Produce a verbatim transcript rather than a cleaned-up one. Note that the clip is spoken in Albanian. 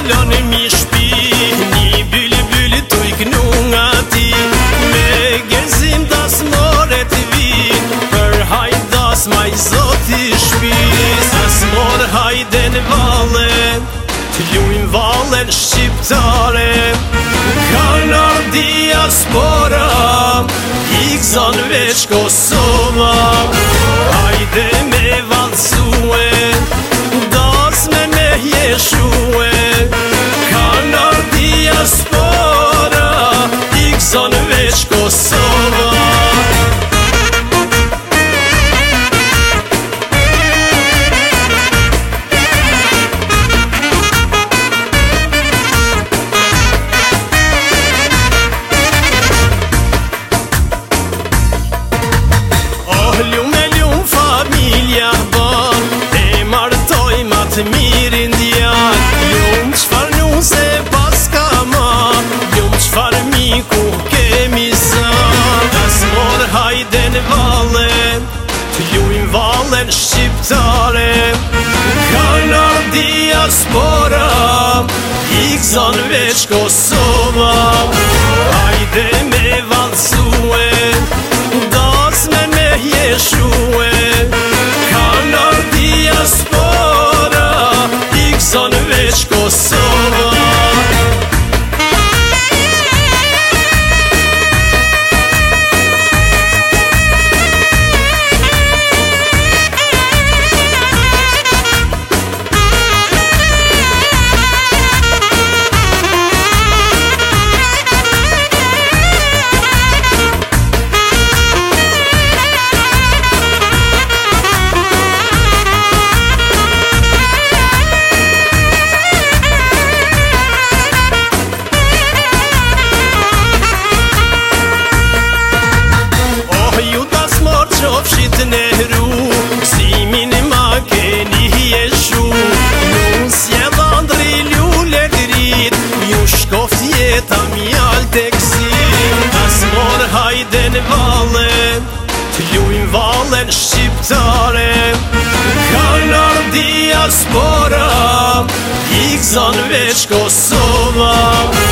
kalon mi shpi, një bylbyl t'u iknu nga ti. Me gëzim das more të vin, për hajdas maj zoti shpis. As mor hajden valen, t'lujn valen shqiptare. Kanë ardi diaspora, i gzon veç Kosova. Hajde me valsue, das me me jeshue. Kanë ardi diaspora, i gzon veç Kosova. Mirin djall, ljum qfar nu se pas ka ma, ljum qfar miku kemi sa. As mor hajden valen, t'lujn valen shqiptare. Kanë ardi diaspora, i gzon veç Kosova. Hajde me valsue, das me me jeshue. Kanë ardi diaspora, son veç Kosova. Qofshit Nehru, simin ma keni jeshu. Nun s'jedhandri lule grit, ju shkoft jeta mjall teksin. As mor hajden valen, t'lujn valen shqiptare. Kanë ardi diaspora, i gzon veç Kosova.